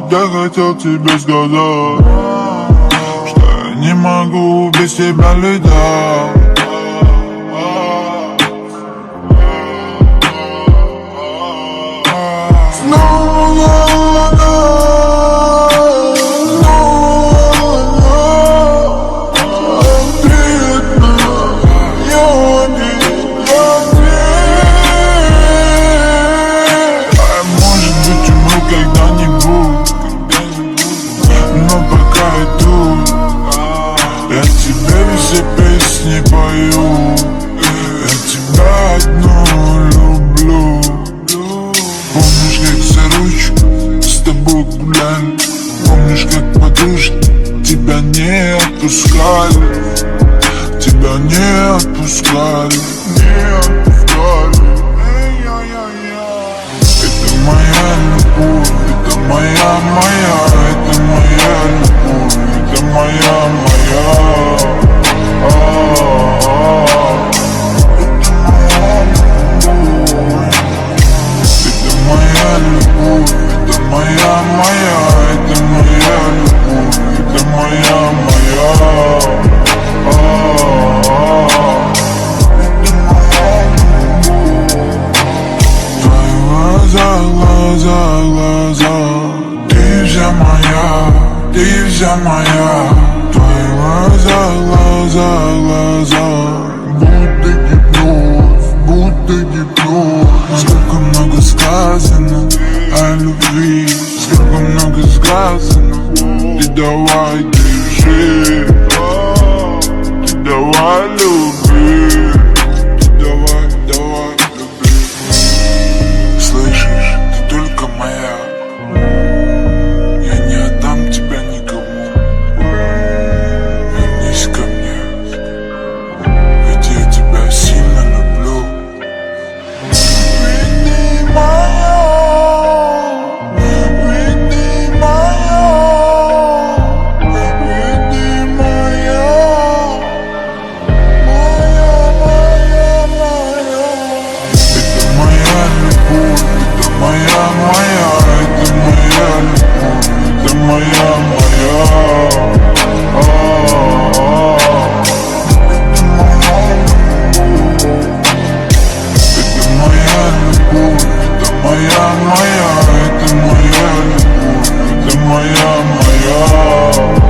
Я хотел тебе сказать, что я не могу без тебя летать. Когда-нибудь, но пока иду, я тебе все песни пою. Я тебя одну люблю. Помнишь, как за ручку с тобой гуляли? Помнишь, как подружки тебя не отпускали? Тебя не отпускали, не отпускали. Это моя любовь, это моя, это моя любовь, это моя. Это моя любовь, это моя, это моя любовь, это моя. Глаза, ты вся моя, ты вся моя. Твои глаза, будто гипноз. Сколько много сказано о любви, сколько много сказано. Ты давай держи, ты давай люби, ты давай люби. Слышишь? Моя, я не отдам тебя никому. Вернись ко мне, ведь я тебя сильно люблю. Ведь ты моя, ведь ты моя, ведь ты моя, Это моя любовь, это моя. Это моя любовь, это моя. Это моя любовь, это моя, это моя любовь, это моя.